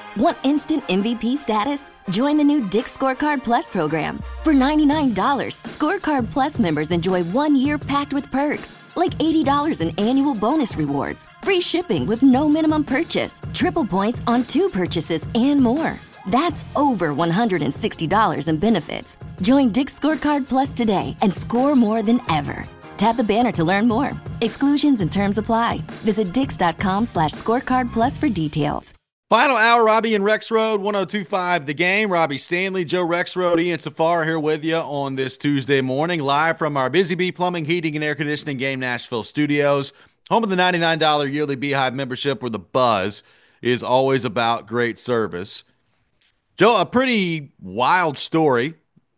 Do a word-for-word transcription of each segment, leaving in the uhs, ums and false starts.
Want instant M V P status? Join the new Dick's Scorecard Plus program. For ninety-nine dollars, Scorecard Plus members enjoy one year packed with perks, like eighty dollars in annual bonus rewards, free shipping with no minimum purchase, triple points on two purchases, and more. That's over one hundred sixty dollars in benefits. Join Dick's Scorecard Plus today and score more than ever. Tap the banner to learn more. Exclusions and terms apply. Visit dix.com slash scorecard plus for details. Final hour, Robbie and Rexroad, one oh two point five The Game. Robbie Stanley, Joe Rexroad, Ian Safar here with you on this Tuesday morning, live from our Busy Bee Plumbing, Heating, and Air Conditioning Game Nashville studios, home of the ninety-nine dollars yearly Beehive membership where the buzz is always about great service. Joe, a pretty wild story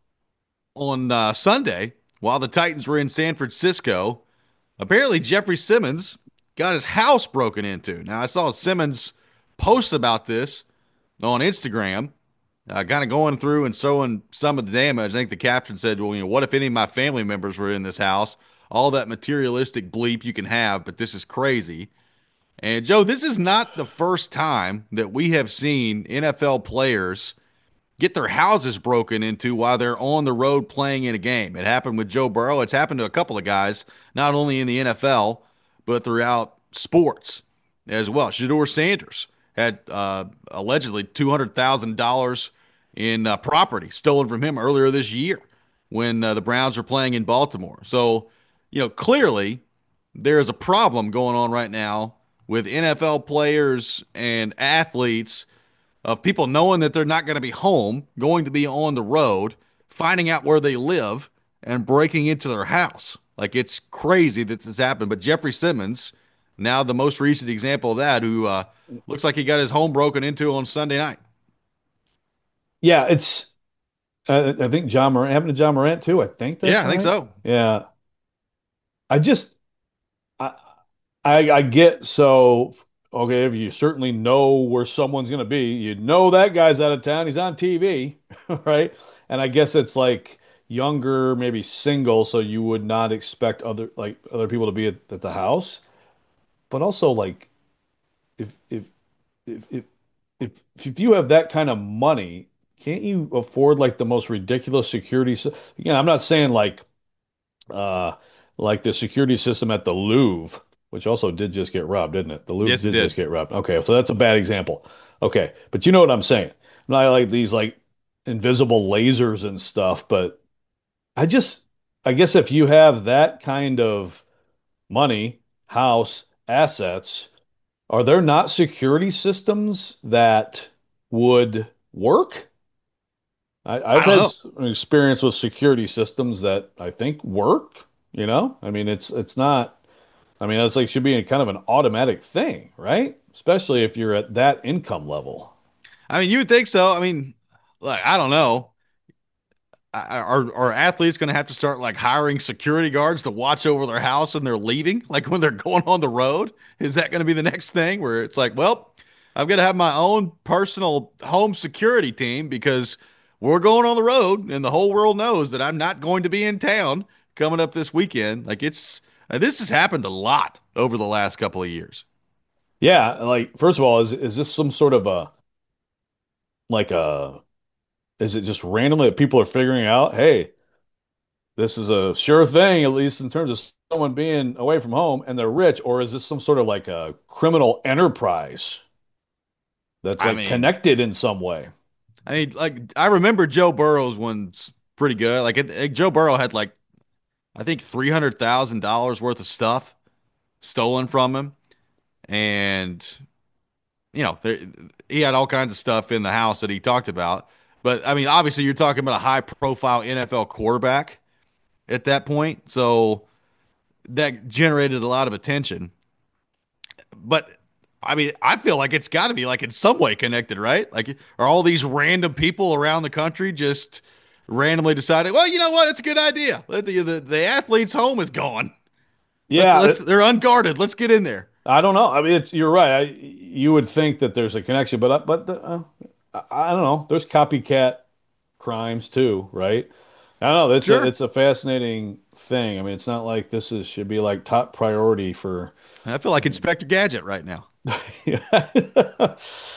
on uh, Sunday while the Titans were in San Francisco. Apparently, Jeffrey Simmons got his house broken into. Now, I saw Simmons post about this on Instagram, uh, kind of going through and showing some of the damage. I think the caption said, well, you know, what if any of my family members were in this house? All that materialistic bleep you can have, but this is crazy. And, Joe, this is not the first time that we have seen N F L players get their houses broken into while they're on the road playing in a game. It happened with Joe Burrow. It's happened to a couple of guys, not only in the N F L, but throughout sports as well. Shedeur Sanders had uh, allegedly two hundred thousand dollars in uh, property stolen from him earlier this year when uh, the Browns were playing in Baltimore. So, you know, clearly there is a problem going on right now with N F L players and athletes of people knowing that they're not going to be home, going to be on the road, finding out where they live, and breaking into their house. Like, it's crazy that this happened. But Jeffrey Simmons, now the most recent example of that, who uh, looks like he got his home broken into on Sunday night. Yeah, it's. Uh, I think John Morant happened to John Morant too. I think that's yeah, I think right. so. Yeah, I just, I, I, I get so okay. If you certainly know where someone's going to be, you know that guy's out of town. He's on T V, right? And I guess it's like younger, maybe single, so you would not expect other like other people to be at, at the house. But also like if if if if if if you have that kind of money, can't you afford like the most ridiculous security? sy- Again, I'm not saying like uh like the security system at the Louvre, which also did just get robbed, didn't it? The Louvre Yes, it did did. just get robbed. Okay, so that's a bad example. Okay, but you know what I'm saying. Not like these like invisible lasers and stuff, but I just I guess if you have that kind of money, house, assets, are there not security systems that would work? I, I I've don't had know. s- an experience with security systems that I think work, you know? I mean, it's it's not, I mean, it's like should be a kind of an automatic thing, right? Especially if you're at that income level. I mean, you would think so. I mean, like, I don't know. Are are athletes going to have to start like hiring security guards to watch over their house and they're leaving, like when they're going on the road? Is that going to be the next thing where it's like, well, I'm going to have my own personal home security team because we're going on the road and the whole world knows that I'm not going to be in town coming up this weekend. Like it's uh, this has happened a lot over the last couple of years. Yeah, like first of all, is is this some sort of a like a is it just randomly that people are figuring out, hey, this is a sure thing, at least in terms of someone being away from home and they're rich, or is this some sort of like a criminal enterprise that's I like mean, connected in some way? I mean, like I remember Joe Burrow's one's pretty good. Like, it, it- Joe Burrow had like I think three hundred thousand dollars worth of stuff stolen from him, and you know there, he had all kinds of stuff in the house that he talked about. But I mean, obviously, you're talking about a high-profile N F L quarterback at that point, so that generated a lot of attention. But I mean, I feel like it's got to be like in some way connected, right? Like, are all these random people around the country just randomly deciding, well, you know what, it's a good idea. Let The, the, the athlete's home is gone. Let's Yeah, let's they're unguarded. Let's get in there. I don't know. I mean, it's, you're right. I, you would think that there's a connection, but uh, but uh, I, I don't know. There's copycat crimes too, right? I don't know. It's a Sure. it's a fascinating thing. I mean, it's not like this is should be like top priority for. I feel like Inspector Gadget right now. Yeah.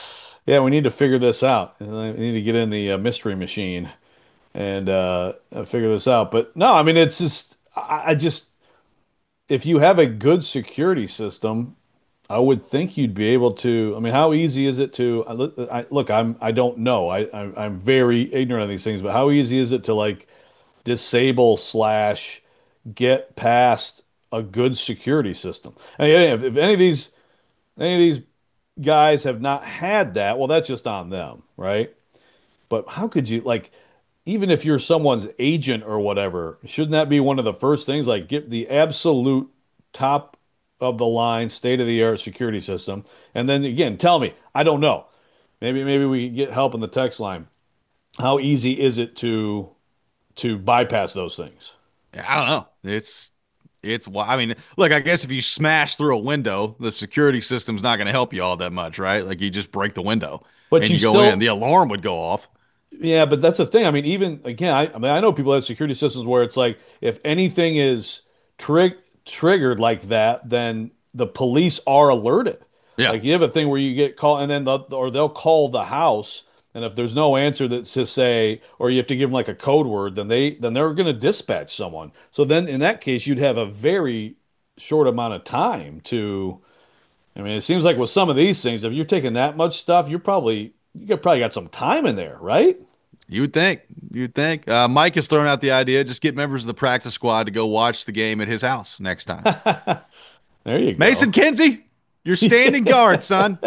Yeah, we need to figure this out. We need to get in the uh, mystery machine and uh, uh, figure this out. But no, I mean, it's just, I, I just, if you have a good security system, I would think you'd be able to. I mean, how easy is it to? I, look- I, look, I'm I don't know. I I'm, I'm very ignorant of these things, but how easy is it to like disable slash get past a good security system? And yeah, if, if any of these any of these guys have not had that, well, that's just on them, right? But how could you like? Even if you're someone's agent or whatever, shouldn't that be one of the first things? Like get the absolute top of the line, state of the art security system. And then again, tell me, I don't know. Maybe maybe we get help in the text line. How easy is it to to bypass those things? Yeah, I don't know. It's it's why I mean, look, I guess if you smash through a window, the security system's not going to help you all that much, right? Like you just break the window But and you you go in, still, the alarm would go off. yeah, but that's the thing. I mean, even again, I, I mean, I know people have security systems where it's like if anything is trig triggered like that, then the police are alerted. Yeah. Like you have a thing where you get called, and then the, or they'll call the house, and if there's no answer that's to say, or you have to give them like a code word, then they then they're going to dispatch someone. So then in that case, you'd have a very short amount of time to. I mean, it seems like with some of these things, if you're taking that much stuff, you're probably you got probably got some time in there, right? You would think. You'd think. Uh, Mike has thrown out the idea just get members of the practice squad to go watch the game at his house next time. There you Mason go. Kinsey, you're standing guard, son.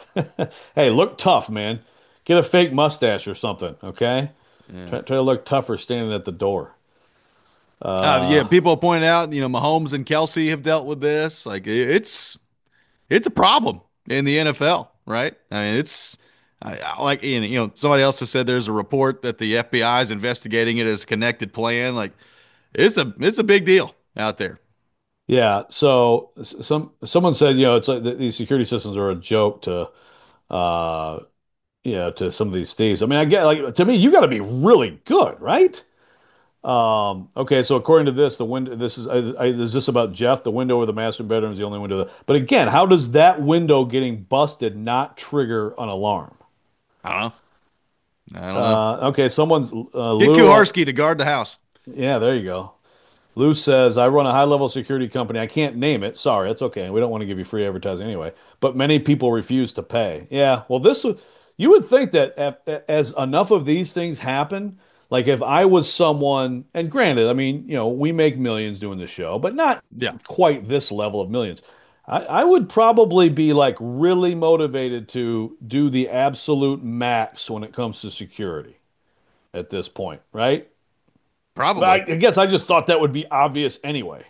Hey, look tough, man. Get a fake mustache or something, okay? Yeah. Try, try to look tougher standing at the door. Uh, yeah, Uh, people point out, you know, Mahomes and Kelsey have dealt with this. Like it's it's a problem in the N F L, right? I mean, it's I, I like you know somebody else has said there's a report that the F B I is investigating it as a connected plan. Like it's a it's a big deal out there. yeah. So s- some someone said, you know, it's like th- these security systems are a joke to, uh, you know, to some of these thieves. I mean, I get like to me, you got to be really good, right? Um, okay, so according to this, the window, this is, I, I, is this about Jeff? The window or the master bedroom is the only window. That, but again, how does that window getting busted not trigger an alarm? I don't know. I don't know. Uh, okay, someone's uh, Get Lou. uh, Kuharski to guard the house. Yeah, there you go. Lou says, I run a high level security company. I can't name it. Sorry, it's okay. We don't want to give you free advertising anyway. But many people refuse to pay. Yeah, well, this would, you would think that af- as enough of these things happen, like if I was someone, and granted, I mean, you know, we make millions doing the show, but not Yeah, quite this level of millions. I, I would probably be like really motivated to do the absolute max when it comes to security at this point, right? But I, probably. I guess I just thought that would be obvious anyway.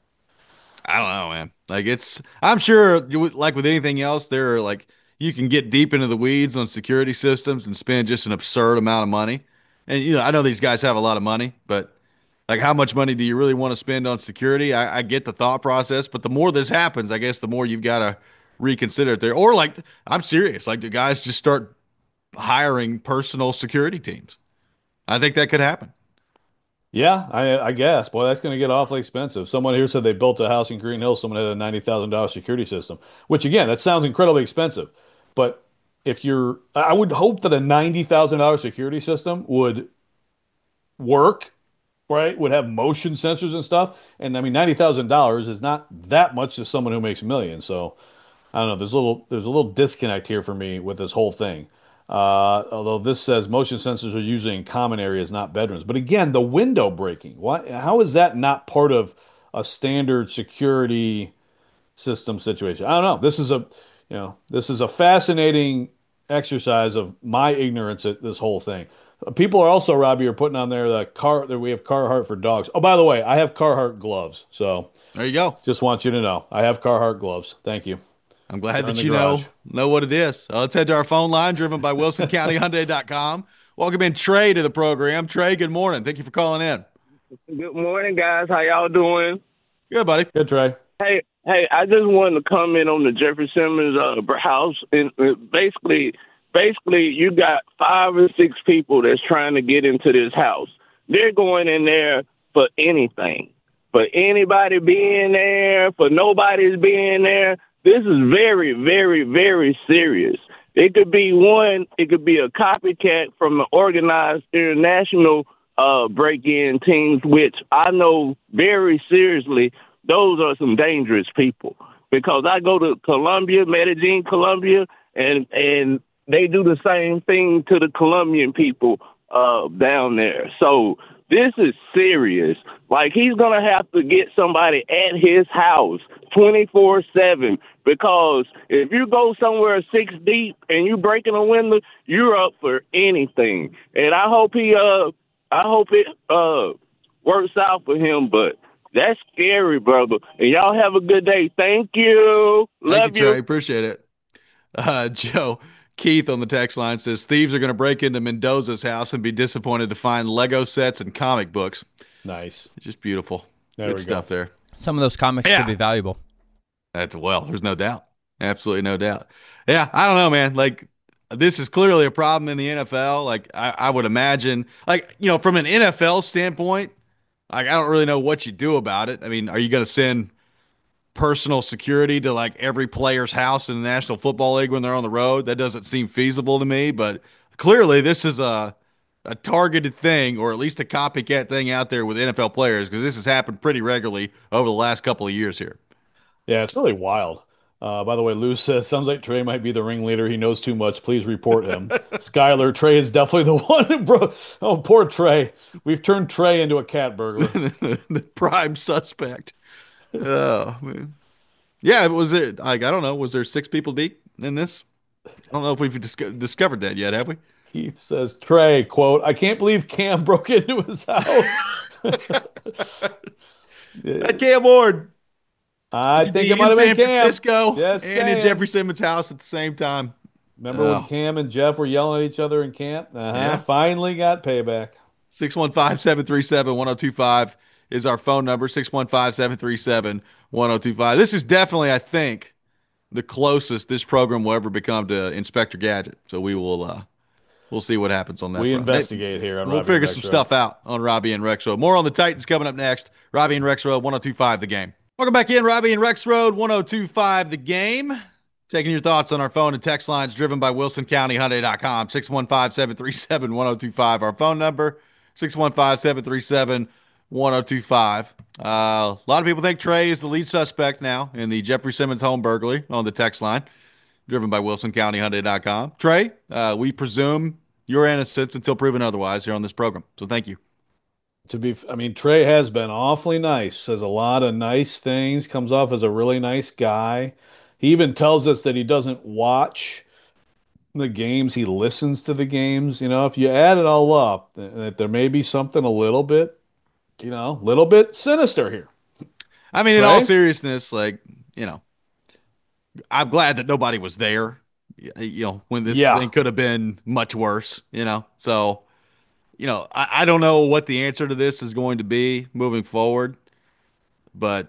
I don't know, man. Like it's, I'm sure, you would- like with anything else, there are like you can get deep into the weeds on security systems and spend just an absurd amount of money. And you know, I know these guys have a lot of money, but like, how much money do you really want to spend on security? I, I get the thought process, but the more this happens, I guess the more you've got to reconsider it there. Or like, I'm serious, like the guys just start hiring personal security teams. I think that could happen. Yeah, I, I guess. Boy, that's going to get awfully expensive. Someone here said they built a house in Green Hills. Someone had a ninety thousand dollars security system, which again, that sounds incredibly expensive. But if you're, I would hope that a ninety thousand dollars security system would work, right? Would have motion sensors and stuff. And I mean, ninety thousand dollars is not that much to someone who makes millions. So I don't know. There's a little there's a little disconnect here for me with this whole thing. Uh, although this says motion sensors are usually in common areas, not bedrooms. But again, the window breaking. Why? How is that not part of a standard security system situation? I don't know. This is a you know this is a fascinating exercise of my ignorance at this whole thing. People are also, Robbie, are putting on there the car that we have Carhartt for dogs. Oh, by the way, I have Carhartt gloves. So There you go. just want you to know I have Carhartt gloves. Thank you. I'm glad They're in that the you know garage. know what it is. Uh, let's head to our phone line, driven by Wilson County Hyundai dot com. Welcome in Trey to the program. Trey, good morning. Thank you for calling in. Good morning, guys. How y'all doing? Good, buddy. Good, Trey. Hey, hey, I just wanted to comment on the Jeffrey Simmons uh, house. And uh, basically, basically, you got five or six people that's trying to get into this house. They're going in there for anything, for anybody being there, for nobody's being there. This is very, very, very serious. It could be one. It could be a copycat from the organized international uh, break-in teams, which I know very seriously. Those are some dangerous people because I go to Colombia, Medellin, Colombia, and and they do the same thing to the Colombian people uh, down there. So this is serious. Like, he's going to have to get somebody at his house twenty-four seven because if you go somewhere six deep and you breaking a window, you're up for anything. And I hope he, uh, I hope it uh, works out for him, but that's scary, brother. And y'all have a good day. Thank you. Love Thank you, you. Trey. Appreciate it. Uh, Joe, Keith on the text line says thieves are going to break into Mendoza's house and be disappointed to find Lego sets and comic books. Nice. Just beautiful. There Good we stuff go. there. Some of those comics Yeah. could be valuable. That's well, there's no doubt. Absolutely no doubt. Yeah, I don't know, man. Like, this is clearly a problem in the N F L. Like, I, I would imagine, like, you know, from an N F L standpoint, like, I don't really know what you do about it. I mean, are you going to send personal security to like every player's house in the National Football League when they're on the road? That doesn't seem feasible to me, but clearly this is a a targeted thing, or at least a copycat thing out there with N F L players, because this has happened pretty regularly over the last couple of years here. Yeah, it's really wild. Uh, by the way, Lou says, sounds like Trey might be the ringleader. He knows too much. Please report him. Skyler, Trey is definitely the one. Bro. Oh, poor Trey. We've turned Trey into a cat burglar. The prime suspect. Oh, man. Yeah, was it, like, I don't know, was there six people deep in this? I don't know if we've dis- discovered that yet, have we? Keith says, Trey, quote, I can't believe Cam broke into his house. At Cam Ward. I He'd think be it might in have been San Cam. Francisco Just and in saying. Jeffrey Simmons' house at the same time. Remember Oh. when Cam and Jeff were yelling at each other in camp? Uh-huh. Yeah. Finally got payback. six one five, seven three seven, one oh two five is our phone number, six one five, seven three seven, one oh two five. This is definitely, I think, the closest this program will ever become to Inspector Gadget. So we will uh, we'll see what happens on that We front. investigate here on We'll Robbie figure and some Rex Row. stuff out on Robbie and Rex Road. More on the Titans coming up next. Robbie and Rex Road, one oh two five The Game. Welcome back in, Robbie and Rex Road, one oh two five The Game. Taking your thoughts on our phone and text lines driven by Wilson County Hyundai dot com. six one five, seven three seven, one oh two five our phone number. six one five, seven three seven, one oh two five. Uh, a lot of people think Trey is the lead suspect now in the Jeffrey Simmons home burglary on the text line, driven by Wilson County Hyundai dot com. Trey, uh, we presume you're innocent until proven otherwise here on this program. So thank you. To be, I mean, Trey has been awfully nice. Says a lot of nice things. Comes off as a really nice guy. He even tells us that he doesn't watch the games. He listens to the games. You know, if you add it all up, that there may be something a little bit, you know, a little bit sinister here. I mean, in Trey? all seriousness, like, you know, I'm glad that nobody was there, y- you know, when this Yeah. thing could have been much worse, you know. So, you know, I, I don't know what the answer to this is going to be moving forward, but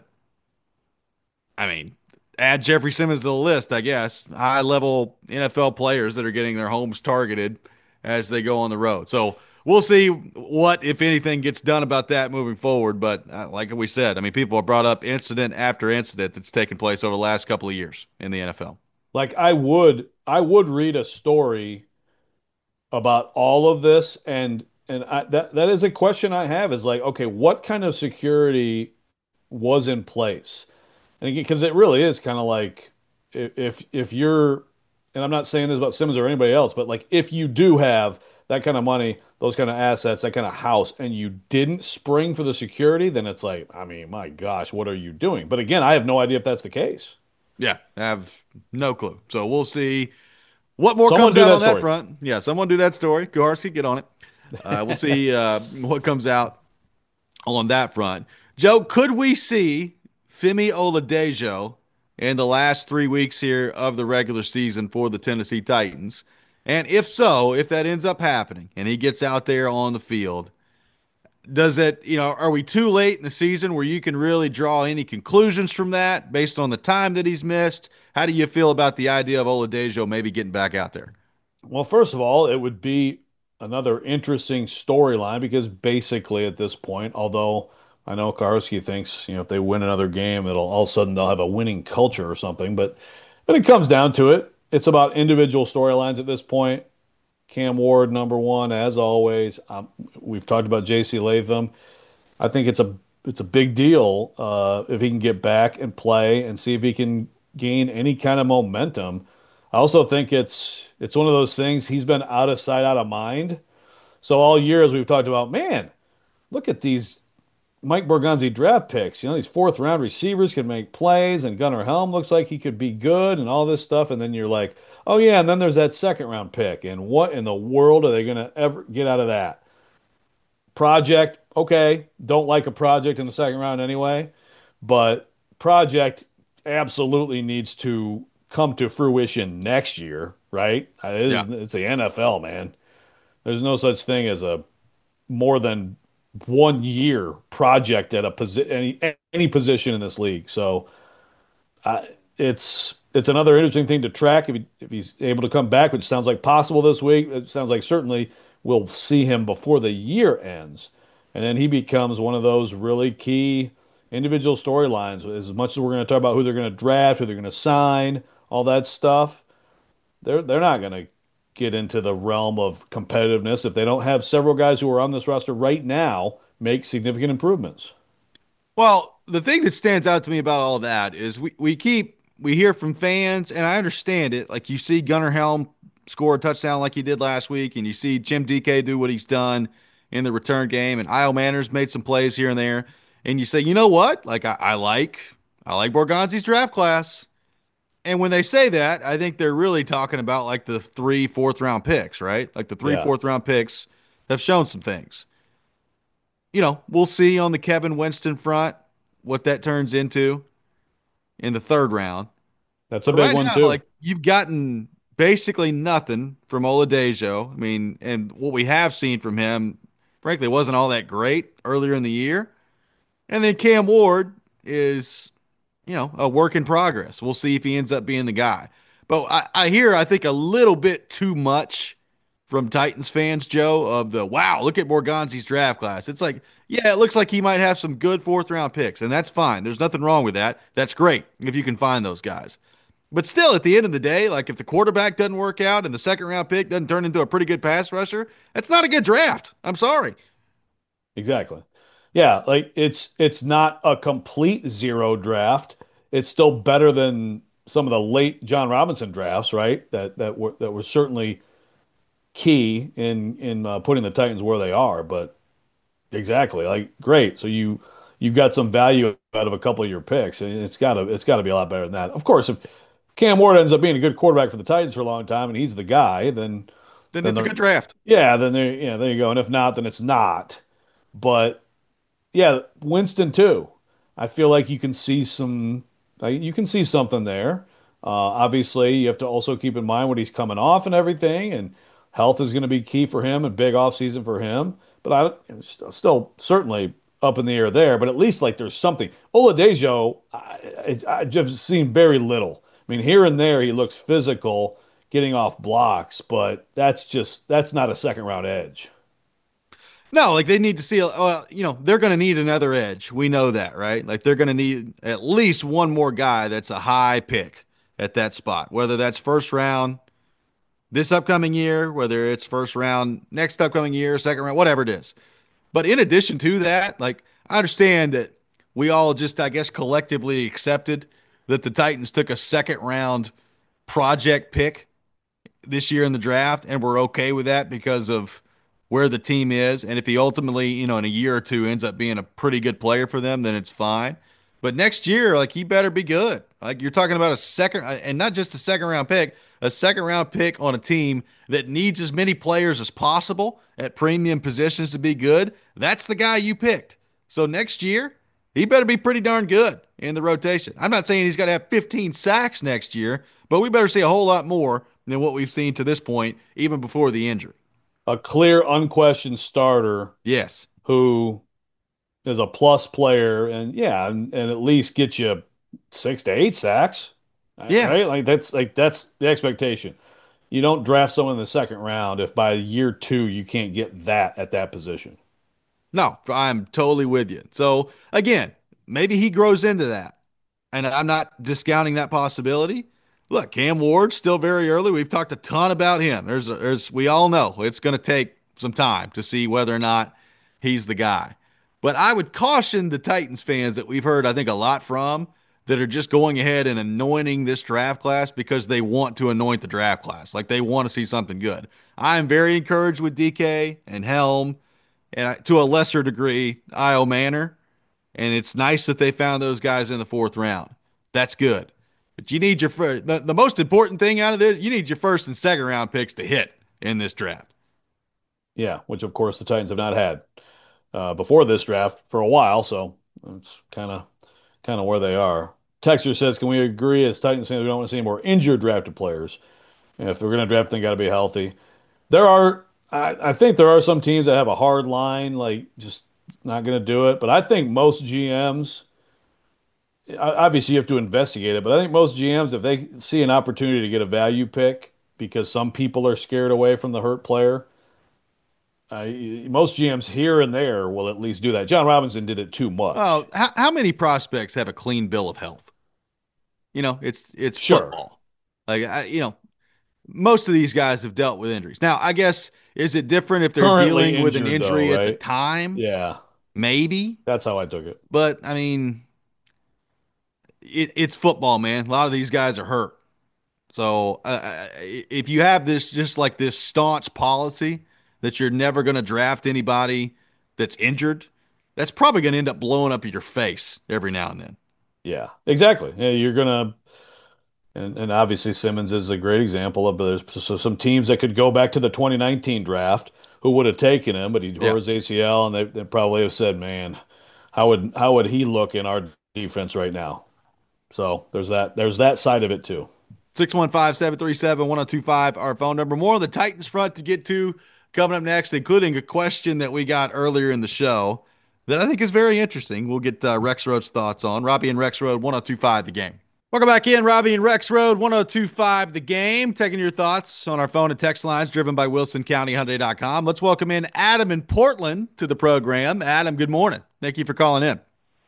I mean, add Jeffrey Simmons to the list, I guess. High level N F L players that are getting their homes targeted as they go on the road. So we'll see what, if anything, gets done about that moving forward. But uh, like we said, I mean, people have brought up incident after incident that's taken place over the last couple of years in the N F L. Like I would, I would read a story about all of this, and and I, that that is a question I have. Is like, okay, what kind of security was in place? And again, because it really is kind of like if if you're, and I'm not saying this about Simmons or anybody else, but like if you do have that kind of money, those kind of assets, that kind of house, and you didn't spring for the security, then it's like, I mean, my gosh, what are you doing? But again, I have no idea if that's the case. Yeah, I have no clue. So we'll see what more Someone comes do out that on that story. front. Yeah, someone do that story. Kuharski, get on it. Uh, we'll see uh, what comes out on that front. Joe, could we see Femi Oladejo in the last three weeks here of the regular season for the Tennessee Titans? And if so, if that ends up happening and he gets out there on the field, does it, you know, are we too late in the season where you can really draw any conclusions from that based on the time that he's missed? How do you feel about the idea of Oladejo maybe getting back out there? Well, first of all, it would be another interesting storyline because basically at this point, although I know Karski thinks, you know, if they win another game, it'll all of a sudden they'll have a winning culture or something. But when it comes down to it, it's about individual storylines at this point. Cam Ward, number one, as always. Um, we've talked about J C Latham. I think it's a it's a big deal uh, if he can get back and play and see if he can gain any kind of momentum. I also think it's it's one of those things he's been out of sight, out of mind. So all year as we've talked about, man, look at these Mike Borgonzi draft picks. You know, these fourth round receivers can make plays, and Gunnar Helm looks like he could be good and all this stuff. And then you're like, oh yeah, and then there's that second round pick. And what in the world are they going to ever get out of that? Project, okay, don't like a project in the second round anyway, but project absolutely needs to come to fruition next year, right? Uh, It Yeah. is, it's the N F L, man. There's no such thing as a more than one year project at a posi any any position in this league. So uh, it's it's another interesting thing to track if he, if he's able to come back, which sounds like possible this week. It sounds like certainly we'll see him before the year ends, and then he becomes one of those really key individual storylines. As much as we're going to talk about who they're going to draft, who they're going to sign, all that stuff, they're they're not going to get into the realm of competitiveness if they don't have several guys who are on this roster right now make significant improvements. Well, the thing that stands out to me about all that is we, we keep we hear from fans, and I understand it. Like you see Gunnar Helm score a touchdown like he did last week, and you see Jim D K do what he's done in the return game, and Isle Manners made some plays here and there. And you say, you know what? Like I, I like I like Borgonzi's draft class. And when they say that, I think they're really talking about like the three fourth round picks, right? Like the three Yeah. fourth round picks have shown some things. You know, we'll see on the Kevin Winston front what that turns into in the third round. That's a But big right one now, too. like you've gotten basically nothing from Oladejo. I mean, and what we have seen from him, frankly, wasn't all that great earlier in the year. And then Cam Ward is, you know, a work in progress. We'll see if he ends up being the guy. But I, I hear, I think, a little bit too much from Titans fans, Joe, of the wow, look at Morganzi's draft class. It's like, yeah, it looks like he might have some good fourth round picks, and that's fine. There's nothing wrong with that. That's great if you can find those guys. But still, at the end of the day, like if the quarterback doesn't work out and the second round pick doesn't turn into a pretty good pass rusher, that's not a good draft. I'm sorry. Exactly. Yeah, like it's it's not a complete zero draft. It's still better than some of the late John Robinson drafts, right? That that were that were certainly key in in uh, putting the Titans where they are. But exactly, like great. So you you've got some value out of a couple of your picks, and it's gotta it's gotta be a lot better than that. Of course, if Cam Ward ends up being a good quarterback for the Titans for a long time, and he's the guy, then Then then it's a the good draft. yeah, then there yeah, there you go. And if not, then it's not. But yeah, Winston too. I feel like you can see some, like, you can see something there. Uh, obviously, you have to also keep in mind what he's coming off and everything, and health is going to be key for him and big off season for him. But I it's still certainly up in the air there. But at least like there's something. Oladejo, I, I, I just seen very little. I mean, here and there he looks physical, getting off blocks, but that's just that's not a second round edge. No, like they need to see, uh, you know, they're going to need another edge. We know that, right? Like they're going to need at least one more guy that's a high pick at that spot, whether that's first round this upcoming year, whether it's first round next upcoming year, second round, whatever it is. But in addition to that, like I understand that we all just, I guess, collectively accepted that the Titans took a second round project pick this year in the draft, and we're okay with that because of where the team is. And if he ultimately, you know, in a year or two ends up being a pretty good player for them, then it's fine. But next year, like he better be good. Like you're talking about a second, and not just a second round pick, a second round pick on a team that needs as many players as possible at premium positions to be good. That's the guy you picked. So next year, he better be pretty darn good in the rotation. I'm not saying he's got to have fifteen sacks next year, but we better see a whole lot more than what we've seen to this point, even before the injury. A clear, unquestioned starter Yes. who is a plus player and yeah, and, and at least get you six to eight sacks, Yeah. right? Like that's like that's the expectation. You don't draft someone in the second round if by year two you can't get that at that position. No, I'm totally with you. So again, maybe he grows into that. And I'm not discounting that possibility. look, Cam Ward's still very early. We've talked a ton about him. There's, a, there's, we all know it's going to take some time to see whether or not he's the guy. But I would caution the Titans fans that we've heard, I think, a lot from that are just going ahead and anointing this draft class because they want to anoint the draft class. Like they want to see something good. I am very encouraged with D K and Helm and to a lesser degree, Io Manor. And it's nice that they found those guys in the fourth round. That's good. But you need your first, the, the most important thing out of this, you need your first and second round picks to hit in this draft. Yeah, which of course the Titans have not had uh, before this draft for a while, so it's kind of kind of where they are. Texter says, "Can we agree as Titans fans we don't want to see any more injured drafted players? And if we're going to draft, they got to be healthy." There are, I, I think there are some teams that have a hard line, like just not going to do it. But I think most G Ms, obviously you have to investigate it, but I think most G Ms, if they see an opportunity to get a value pick because some people are scared away from the hurt player, uh, most G Ms here and there will at least do that. John Robinson did it too much. Oh, how, how many prospects have a clean bill of health? You know, it's it's Sure. football. Like I, you know, most of these guys have dealt with injuries. Now, I guess is it different if they're Currently dealing with an injured, injury though, at the right? time? Yeah, Maybe, that's how I took it. but I mean, it, it's football, man. A lot of these guys are hurt. So uh, if you have this just like this staunch policy that you're never going to draft anybody that's injured, that's probably going to end up blowing up your face every now and then. Yeah, exactly. Yeah, you're gonna, and, and obviously Simmons is a great example of there's so some teams that could go back to the twenty nineteen draft who would have taken him, but he tore Yeah. his A C L, and they, they probably have said, "Man, how would how would he look in our defense right now?" So there's that there's that side of it too. six one five, seven three seven, one oh two five, our phone number. More on the Titans front to get to coming up next, including a question that we got earlier in the show that I think is very interesting. We'll get uh, Rex Road's thoughts on. Robbie and Rex Road, one oh two five, the game. Welcome back in, Robbie and Rex Road, one oh two five, the game. Taking your thoughts on our phone and text lines driven by Wilson County Hyundai dot com. Let's welcome in Adam in Portland to the program. Adam, good morning. Thank you for calling in.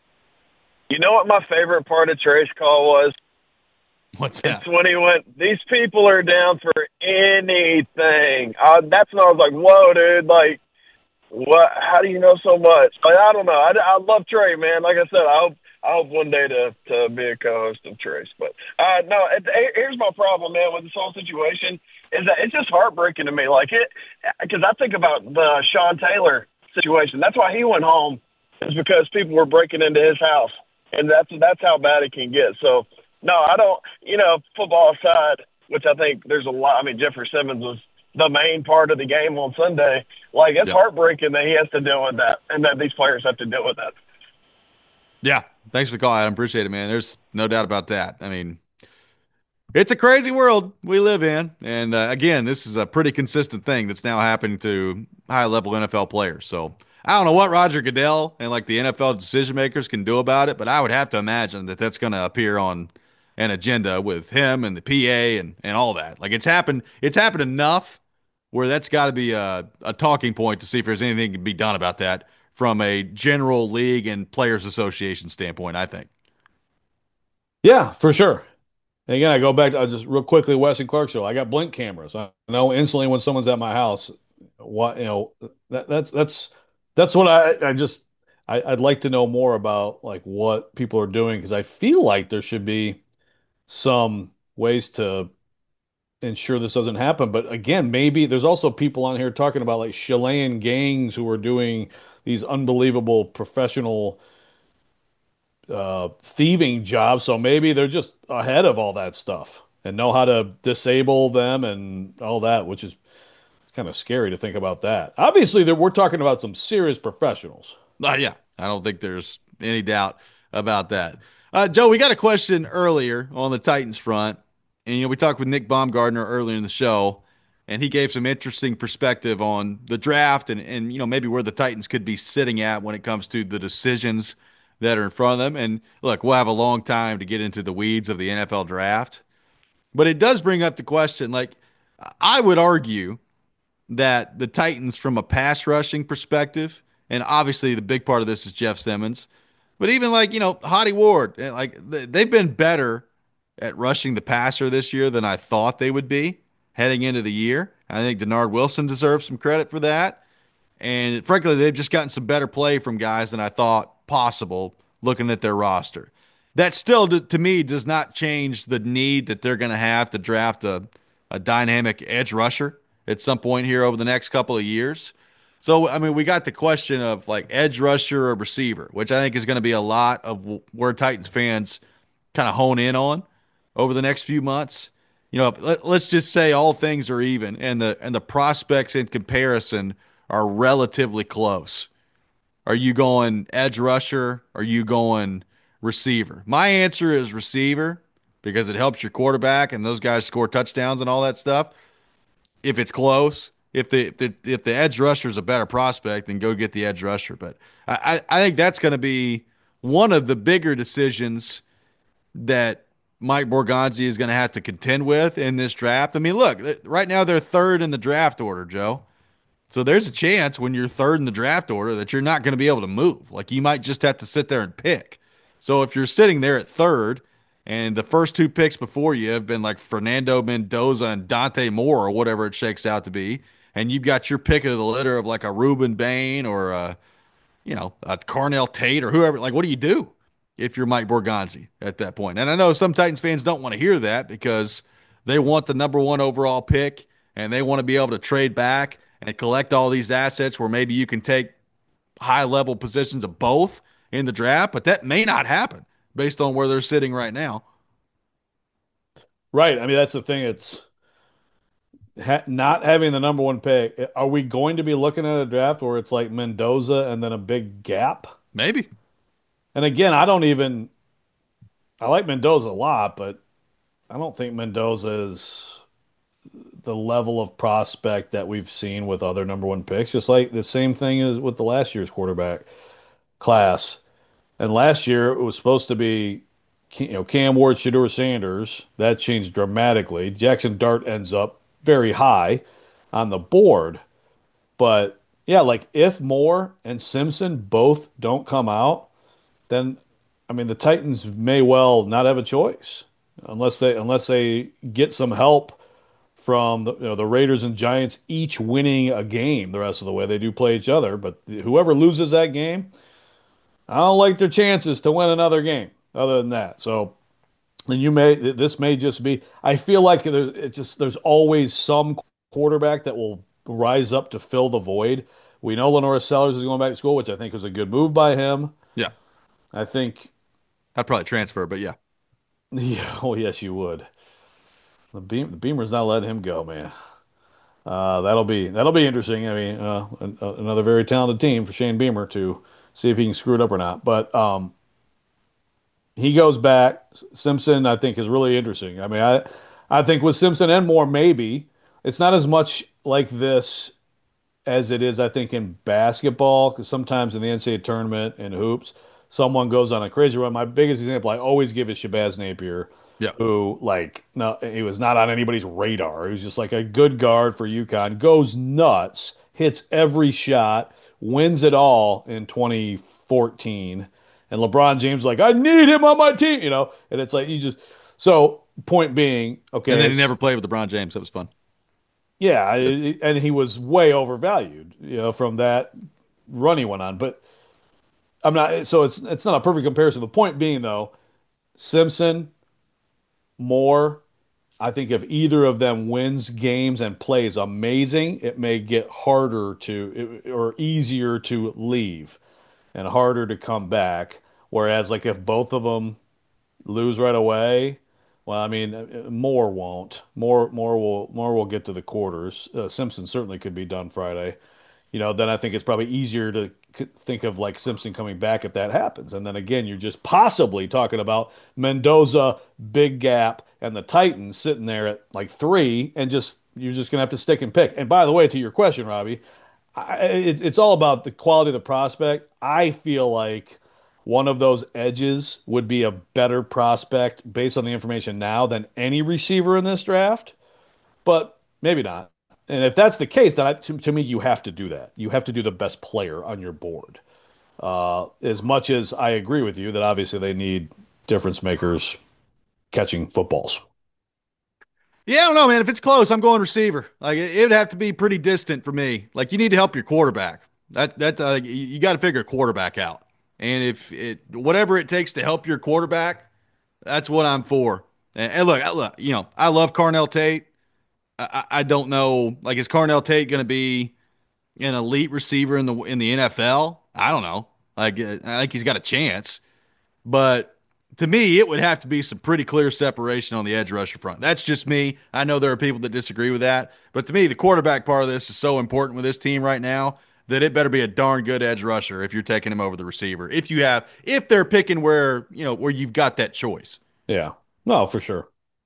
You know what my favorite part of Trey's call was? What's that? It's when he went, "These people are down for anything." Uh, that's when I was like, "Whoa, dude! Like, what? How do you know so much?" Like, I don't know. I, I love Trey, man. Like I said, I hope I hope one day to to be a co-host of Trey's. But uh, no, it, it, here's my problem, man, with this whole situation is that it's just heartbreaking to me. Like it, because I think about the Sean Taylor situation. That's why he went home, is because people were breaking into his house, and that's that's how bad it can get. So. No, I don't, you know, football aside, which I think there's a lot. I mean, Jeffrey Simmons was the main part of the game on Sunday. Like, it's Yep. heartbreaking that he has to deal with that and that these players have to deal with that. Yeah. Thanks for the call, Adam. Appreciate it, man. There's no doubt about that. I mean, it's a crazy world we live in. And uh, again, this is a pretty consistent thing that's now happening to high level N F L players. So I don't know what Roger Goodell and like the N F L decision makers can do about it, but I would have to imagine that that's going to appear on an agenda with him and the P A and, and all that. Like it's happened, it's happened enough where that's got to be a, a talking point to see if there's anything to be done about that from a general league and players association standpoint, I think. Yeah, for sure. And again, I go back to uh, just real quickly, Wes and Clarksville. I got blink cameras. I know instantly when someone's at my house. What you know, that, that's that's that's what I I just I, I'd like to know more about, like what people are doing, because I feel like there should be some ways to ensure this doesn't happen. But again, maybe there's also people on here talking about like Chilean gangs who are doing these unbelievable professional uh, thieving jobs. So maybe they're just ahead of all that stuff and know how to disable them and all that, which is kind of scary to think about that. Obviously, there, we're talking about some serious professionals. Uh, yeah, I don't think there's any doubt about that. Uh, Joe, we got a question earlier on the Titans front. And, you know, we talked with Nick Baumgardner earlier in the show, and he gave some interesting perspective on the draft and, and, you know, maybe where the Titans could be sitting at when it comes to the decisions that are in front of them. And look, we'll have a long time to get into the weeds of the N F L draft. But it does bring up the question, like, I would argue that the Titans, from a pass rushing perspective, and obviously the big part of this is Jeff Simmons, but even like, you know, Hottie Ward, like they've been better at rushing the passer this year than I thought they would be heading into the year. I think Denard Wilson deserves some credit for that. And frankly, they've just gotten some better play from guys than I thought possible looking at their roster. That still, to me, does not change the need that they're going to have to draft a, a dynamic edge rusher at some point here over the next couple of years. So, I mean, we got the question of like edge rusher or receiver, which I think is going to be a lot of where Titans fans kind of hone in on over the next few months. You know, let, let's just say all things are even and the and the prospects in comparison are relatively close. Are you going edge rusher? Are you going receiver? My answer is receiver because it helps your quarterback and those guys score touchdowns and all that stuff. If it's close, if the if the, if the edge rusher is a better prospect, then go get the edge rusher. But I, I think that's going to be one of the bigger decisions that Mike Borgonzi is going to have to contend with in this draft. I mean, look, right now they're third in the draft order, Joe. So there's a chance when you're third in the draft order that you're not going to be able to move. Like you might just have to sit there and pick. So if you're sitting there at third and the first two picks before you have been like Fernando Mendoza and Dante Moore or whatever it shakes out to be, and you've got your pick of the litter of like a Reuben Bain or a, you know, a Carnell Tate or whoever, like what do you do if you're Mike Borgonzi at that point? And I know some Titans fans don't want to hear that because they want the number one overall pick and they want to be able to trade back and collect all these assets where maybe you can take high-level positions of both in the draft, but that may not happen based on where they're sitting right now. Right. I mean, that's the thing. It's ha not having the number one pick. Are we going to be looking at a draft where it's like Mendoza and then a big gap? Maybe. And again, I don't even – I like Mendoza a lot, but I don't think Mendoza is – the level of prospect that we've seen with other number one picks, just like the same thing as with the last year's quarterback class. And last year it was supposed to be, you know, Cam Ward, Shedeur Sanders. That changed dramatically. Jackson Dart ends up very high on the board. But yeah, like if Moore and Simpson both don't come out, then I mean the Titans may well not have a choice unless they unless they get some help from the, you know, the Raiders and Giants each winning a game the rest of the way. They do play each other, but whoever loses that game, I don't like their chances to win another game other than that. So then you may this may just be I feel like there, it just there's always some quarterback that will rise up to fill the void. We know Lenora Sellers is going back to school, which I think was a good move by him. Yeah. I think I'd probably transfer, but yeah. Yeah, oh yes you would. The Beam, the Beamer's not letting him go, man. Uh, that'll be that'll be interesting. I mean, uh, an, uh, another very talented team for Shane Beamer to see if he can screw it up or not. But um, he goes back. Simpson, I think, is really interesting. I mean, I I think with Simpson and Moore, maybe it's not as much like this as it is, I think, in basketball. Because sometimes in the N C double A tournament and hoops, someone goes on a crazy run. My biggest example I always give is Shabazz Napier. Yeah. Who, like, no, he was not on anybody's radar. He was just like a good guard for UConn, goes nuts, hits every shot, wins it all in twenty fourteen. And LeBron James is like, I need him on my team, you know? And it's like, you just, so point being, okay. And then he never played with LeBron James. That was fun. Yeah. It, and he was way overvalued, you know, from that run he went on. But I'm not, so it's, it's not a perfect comparison. The point being, though, Simpson, Moore, I think if either of them wins games and plays amazing, it may get harder to or easier to leave and harder to come back. Whereas, like, if both of them lose right away, well, I mean, Moore won't. Moore, Moore will, Moore will get to the quarters. Uh, Simpson certainly could be done Friday. You know, then I think it's probably easier to think of like Simpson coming back if that happens. And then again, you're just possibly talking about Mendoza, big gap, and the Titans sitting there at like three, and just you're just gonna have to stick and pick. And by the way, to your question, Robbie, I, it, it's all about the quality of the prospect. I feel like one of those edges would be a better prospect based on the information now than any receiver in this draft, but maybe not. And if that's the case, then I, to, to me, you have to do that. You have to do the best player on your board. Uh, as much as I agree with you that obviously they need difference makers catching footballs. Yeah, I don't know, man. If it's close, I'm going receiver. Like it, it would have to be pretty distant for me. Like you need to help your quarterback. That that uh, you, you got to figure a quarterback out. And if it whatever it takes to help your quarterback, that's what I'm for. And, and look, I, look, you know, I love Carnell Tate. I, I I don't know, like, is Carnell Tate going to be an elite receiver in the in the N F L? I don't know. Like, uh, I think he's got a chance, but to me, it would have to be some pretty clear separation on the edge rusher front. That's just me. I know there are people that disagree with that, but to me, the quarterback part of this is so important with this team right now that it better be a darn good edge rusher if you're taking him over the receiver. If you have, if they're picking where you know where you've got that choice. Yeah, no, for sure.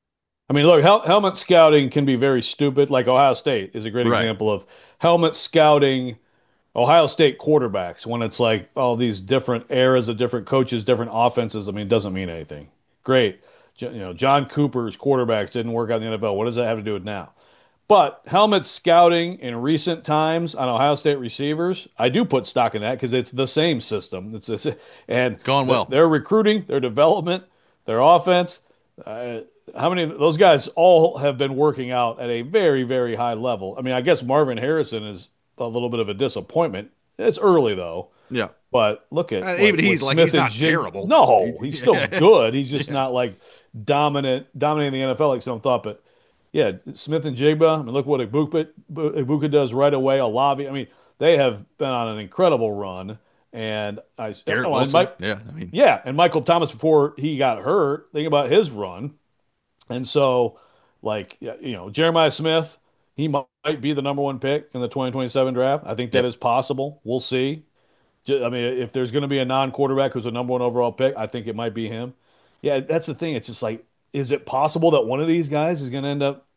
I mean, look, hel- helmet scouting can be very stupid. Like Ohio State is a great Right. example of helmet scouting Ohio State quarterbacks when it's like all these different eras of different coaches, different offenses. I mean, it doesn't mean anything. Great. You know, John Cooper's quarterbacks didn't work out in the N F L. What does that have to do with now? But helmet scouting in recent times on Ohio State receivers, I do put stock in that because it's the same system. It's this, and It's going well. Their recruiting, their development, their offense. Uh, how many of those guys all have been working out at a very, very high level? I mean, I guess Marvin Harrison is a little bit of a disappointment. It's early though, Yeah. but look at Uh, what- even what he's like, Smith he's and not Jig- terrible. No, he's still good. He's just Yeah. not like dominant, dominating the N F L like some thought. But yeah, Smith and Jigba. I mean, look what Ibuka, Ibuka does right away. Olavi. I mean, they have been on an incredible run. And I, Garrett oh, and Wilson. Mike, Yeah. I mean, yeah, and Michael Thomas before he got hurt. Think about his run. And so, like, yeah, you know, Jeremiah Smith, he might be the number one pick in the twenty twenty-seven draft. I think that Yep. is possible. We'll see. Ju- I mean, if there's going to be a non-quarterback who's a number one overall pick, I think it might be him. Yeah, that's the thing. It's just like, is it possible that one of these guys is going to end up?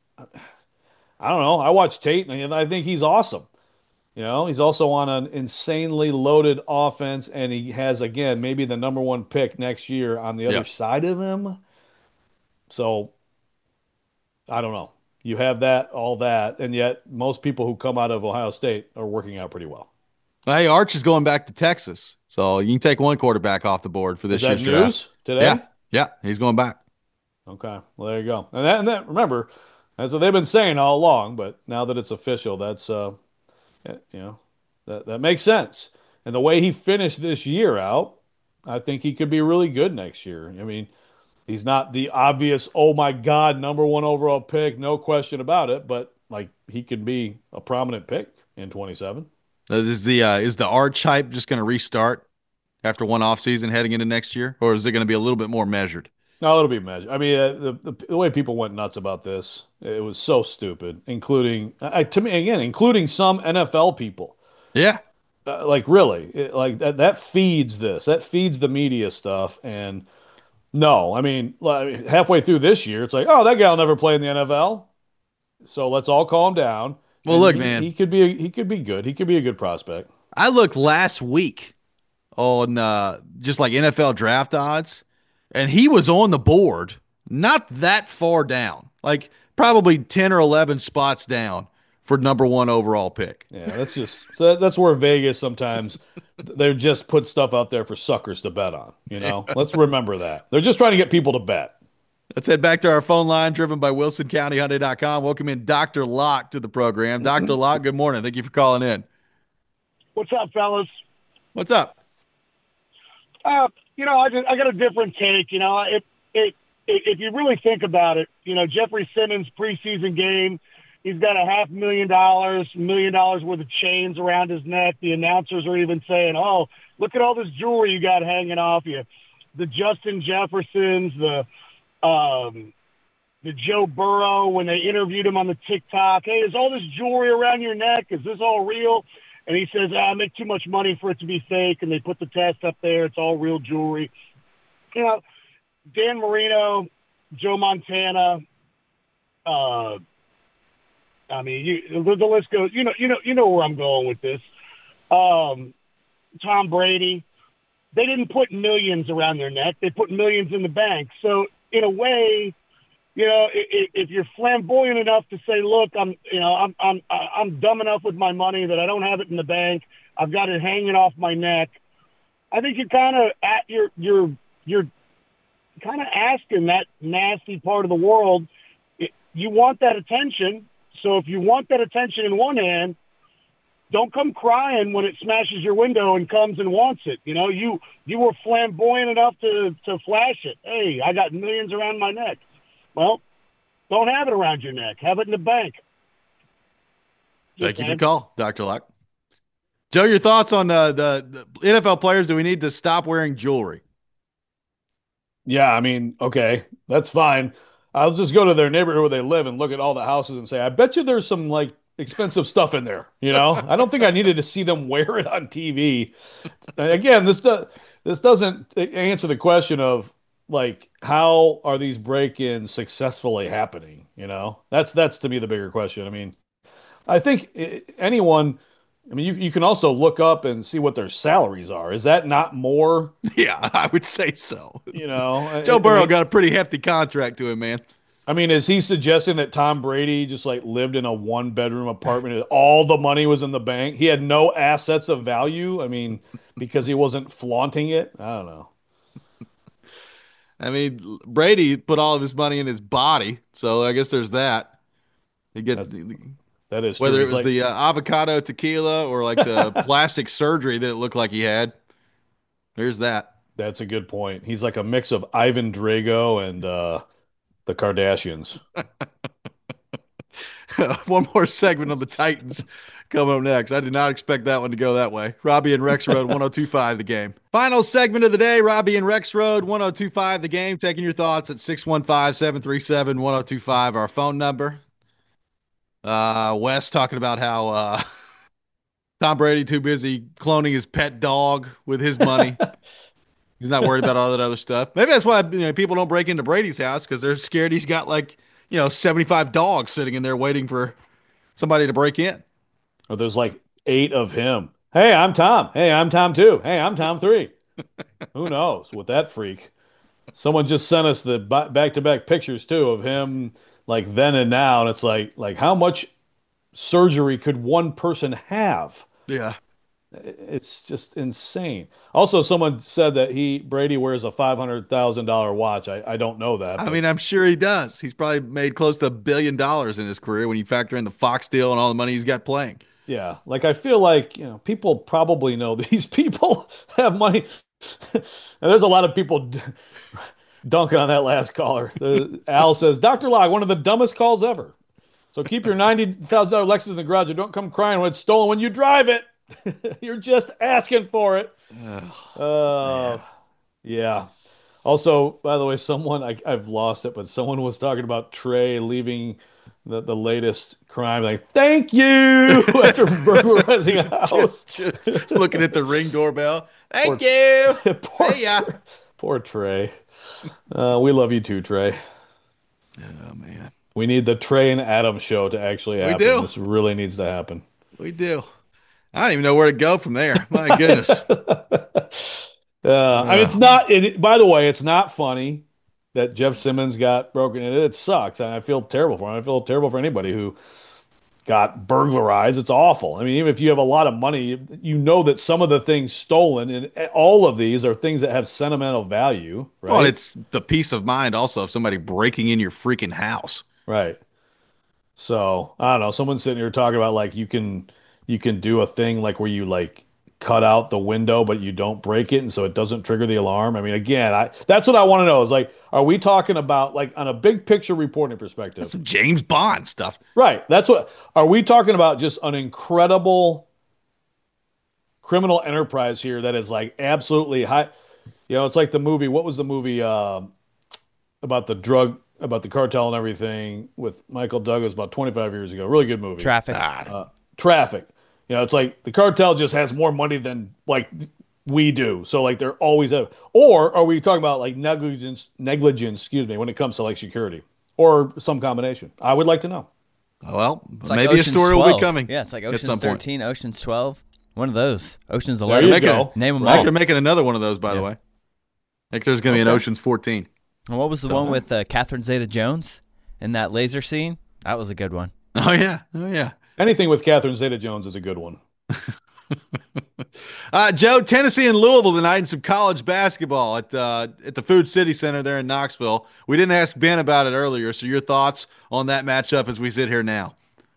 I don't know. I watch Tate and I think he's awesome. You know, he's also on an insanely loaded offense, and he has, again, maybe the number one pick next year on the other Yeah. side of him. So I don't know. You have that, all that, and yet most people who come out of Ohio State are working out pretty well. hey, Arch is going back to Texas, so you can take one quarterback off the board for this Is that year's news draft. today? Yeah, yeah, he's going back. Okay. Well, there you go. And that, and that, remember, that's what they've been saying all along, but now that it's official, that's, uh, you know, that, that makes sense. And the way he finished this year out, I think he could be really good next year. I mean, he's not the obvious, oh my God, number one overall pick, no question about it, but like he could be a prominent pick in twenty-seven. Uh, Is the uh, is the Arch hype just going to restart after one offseason heading into next year, or is it going to be a little bit more measured? No, it'll be measured. I mean, uh, the, the the way people went nuts about this, it was so stupid, including, uh, to me, again, including some N F L people. Yeah, Uh, like really, it, like that that feeds this. That feeds the media stuff. And no, I mean, like, halfway through this year, it's like, oh, that guy will never play in the N F L. So let's all calm down. Well, And look, he, man. he could be a, he could be good. He could be a good prospect. I looked last week on uh, just like N F L draft odds, and he was on the board, not that far down, like probably ten or eleven spots down for number one overall pick. Yeah, that's just so that, that's where Vegas sometimes they just put stuff out there for suckers to bet on. You know, let's remember that they're just trying to get people to bet. Let's head back to our phone line, driven by Wilson County Hyundai dot com. Welcome in Doctor Locke to the program. Doctor Locke, good morning. Thank you for calling in. What's up, fellas? What's up? Uh, you know, I just, I got a different take. You know, if, if if you really think about it, you know, Jeffrey Simmons preseason game, he's got a half million dollars, million dollars worth of chains around his neck. The announcers are even saying, "Oh, look at all this jewelry you got hanging off you." The Justin Jeffersons, the um, the Joe Burrow when they interviewed him on the TikTok. Hey, is all this jewelry around your neck? Is this all real? And he says, ah, I make too much money for it to be fake, and they put the test up there. It's all real jewelry. You know, Dan Marino, Joe Montana, uh, I mean, you, the, the list goes. You know, you know, you know where I'm going with this. Um, Tom Brady, they didn't put millions around their neck; they put millions in the bank. So, in a way, you know, if, if you're flamboyant enough to say, "Look, I'm, you know, I'm, I'm, I'm dumb enough with my money that I don't have it in the bank. I've got it hanging off my neck." I think you're kind of at your, your, your kind of asking that nasty part of the world. It, you want that attention. So if you want that attention in one hand, don't come crying when it smashes your window and comes and wants it. You know, you you were flamboyant enough to, to flash it. Hey, I got millions around my neck. Well, don't have it around your neck. Have it in the bank. Thank you for the call, Doctor Luck. Joe, your thoughts on uh, the, the N F L players? Do we need to stop wearing jewelry? Yeah, I mean, okay, that's fine. I'll just go to their neighborhood where they live and look at all the houses and say, I bet you there's some like expensive stuff in there. You know, I don't think I needed to see them wear it on T V. Again, this does this doesn't answer the question of like how are these break-ins successfully happening? You know, that's that's to me the bigger question. I mean, I think anyone. I mean, you, you can also look up and see what their salaries are. Is that not more? Yeah, I would say so. You know, Joe I, Burrow I mean, got a pretty hefty contract to him, man. I mean, is he suggesting that Tom Brady just like lived in a one bedroom apartment and all the money was in the bank? He had no assets of value. I mean, because he wasn't flaunting it. I don't know. I mean, Brady put all of his money in his body, so I guess there's that. He get that is whether true. it was like, the uh, avocado tequila or like the plastic surgery that it looked like he had. There's that. That's a good point. He's like a mix of Ivan Drago and uh, the Kardashians. One more segment on the Titans coming up next. I did not expect that one to go that way. Robbie and Rex Road, one oh two point five The Game. Final segment of the day, Robbie and Rex Road, one oh two point five The Game. Taking your thoughts at six one five, seven three seven, one oh two five, our phone number. Uh, Wes talking about how uh, Tom Brady too busy cloning his pet dog with his money. He's not worried about all that other stuff. Maybe that's why you know, people don't break into Brady's house because they're scared he's got like, you know, seventy-five dogs sitting in there waiting for somebody to break in. Or there's like eight of him. Hey, I'm Tom. Hey, I'm Tom two. Hey, I'm Tom three. Who knows with that freak? Someone just sent us the back-to-back pictures too of him like then and now, and it's like like how much surgery could one person have? Yeah. It's just insane. Also, someone said that he Brady wears a five hundred thousand dollar watch. I, I don't know that. I but- mean, I'm sure he does. He's probably made close to a billion dollars in his career when you factor in the Fox deal and all the money he's got playing. Yeah, like I feel like you know people probably know these people have money. And there's a lot of people d- dunking on that last caller. The, Al says, Doctor Locke, one of the dumbest calls ever. So keep your ninety thousand dollar Lexus in the garage and don't come crying when it's stolen when you drive it. You're just asking for it. Oh, uh, yeah. Also, by the way, someone, I, I've lost it, but someone was talking about Trey leaving the, the latest crime. Like, thank you after burglarizing a house. just, just looking at the Ring doorbell. Thank Poor, you. poor, See ya. Poor Trey. Uh, we love you too, Trey. Oh, man. We need the Trey and Adam show to actually happen. We do. This really needs to happen. We do. I don't even know where to go from there. My goodness. uh, I mean, it's not, it, by the way, it's not funny that Jeff Simmons got broken in. It sucks. I feel terrible for him. I feel terrible for anybody who got burglarized. It's awful. I mean, even if you have a lot of money, you know that some of the things stolen, and all of these are things that have sentimental value, right? Well, it's the peace of mind also of somebody breaking in your freaking house. Right. So, I don't know. Someone's sitting here talking about like you can you can do a thing like where you like cut out the window, but you don't break it, and so it doesn't trigger the alarm. I mean, again, I that's what I want to know is like, are we talking about like on a big picture reporting perspective? That's some James Bond stuff. Right. That's what are we talking about just an incredible criminal enterprise here that is like absolutely high. You know, it's like the movie, what was the movie uh, about the drug about the cartel and everything with Michael Douglas about twenty-five years ago. Really good movie. Traffic. Uh, Traffic. You know, it's like the cartel just has more money than like we do. So like they're always have, or are we talking about like negligence, negligence, excuse me, when it comes to like security or some combination? I would like to know. Well, It's like maybe a Ocean's story will twelve. be coming. Yeah, it's like at Ocean's some point. thirteen, Ocean's twelve. One of those. Ocean's There eleven. you Making go. a- Name them I think all. they're making another one of those, by the Yeah. way. I think there's going to be an Okay. Ocean's fourteen. And what was the one with uh, Catherine Zeta-Jones in that laser scene? That was a good one. Oh, yeah. Oh, yeah. Anything with Catherine Zeta-Jones is a good one. Uh, Joe, Tennessee and Louisville tonight in some college basketball at uh, at the Food City Center there in Knoxville. We didn't ask Ben about it earlier, so your thoughts on that matchup as we sit here now?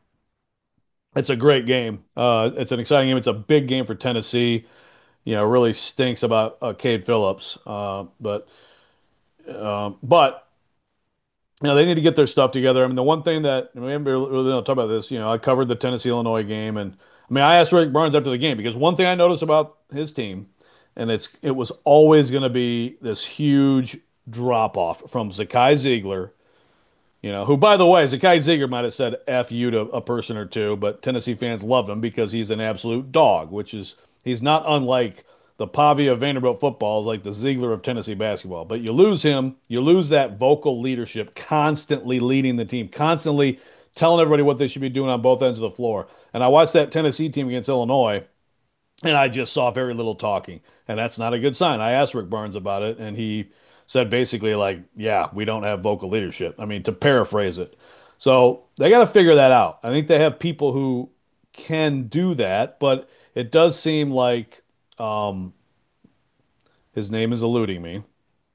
It's a great game. Uh, it's an exciting game. It's a big game for Tennessee. You know, really stinks about uh, Cade Phillips, uh, but um, but you know they need to get their stuff together. I mean, the one thing that I mean, we really don't talk about this. You know, I covered the Tennessee Illinois game, and I mean, I asked Rick Barnes after the game because one thing I noticed about his team, and it's it was always going to be this huge drop off from Zakai Ziegler. You know, who, by the way, Zakai Ziegler might have said F you to a person or two, but Tennessee fans love him because he's an absolute dog, which is, he's not unlike the Pavia of Vanderbilt football, is like the Ziegler of Tennessee basketball. But you lose him, you lose that vocal leadership, constantly leading the team, constantly telling everybody what they should be doing on both ends of the floor. And I watched that Tennessee team against Illinois, and I just saw very little talking. And that's not a good sign. I asked Rick Barnes about it, and he said basically like, yeah, we don't have vocal leadership. I mean, to paraphrase it. So they got to figure that out. I think they have people who can do that, but it does seem like um, his name is eluding me.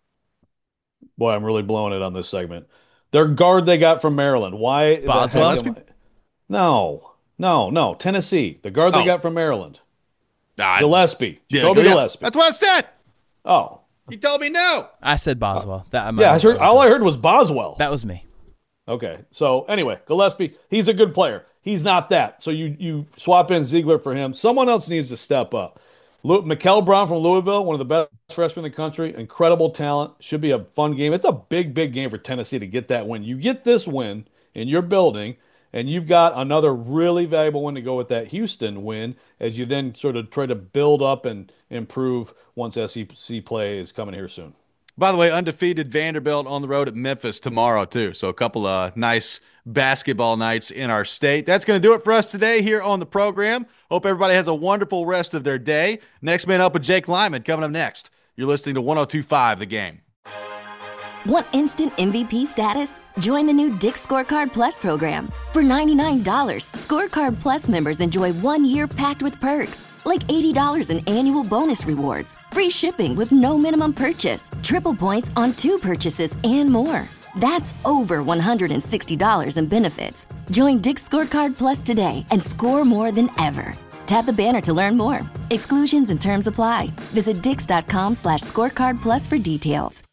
Boy, I'm really blowing it on this segment. Their guard they got from Maryland. Why? Boswell? No, no, no. Tennessee. The guard they Oh. got from Maryland. Ah, Gillespie. yeah, Jacoby yeah. Gillespie. That's what I said. Oh. He told me no. I said Boswell. That I might Yeah, I have heard, heard. all I heard was Boswell. That was me. Okay. So anyway, Gillespie, he's a good player. He's not that. So you you swap in Ziegler for him. Someone else needs to step up. Lu- Mikal Brown from Louisville, one of the best freshmen in the country, incredible talent. Should be a fun game. It's a big, big game for Tennessee to get that win. You get this win in your building, and you've got another really valuable win to go with that Houston win as you then sort of try to build up and improve once S E C play is coming here soon. By the way, undefeated Vanderbilt on the road at Memphis tomorrow, too. So a couple of nice basketball nights in our state. That's going to do it for us today here on the program. Hope everybody has a wonderful rest of their day. Next Man Up with Jake Lyman coming up next. You're listening to one oh two point five The Game. Want instant M V P status? Join the new Dick's Scorecard Plus program. For ninety-nine dollars, Scorecard Plus members enjoy one year packed with perks, like eighty dollars in annual bonus rewards, free shipping with no minimum purchase, triple points on two purchases, and more. That's over one hundred sixty dollars in benefits. Join Dick's Scorecard Plus today and score more than ever. Tap the banner to learn more. Exclusions and terms apply. Visit dix.com slash scorecard plus for details.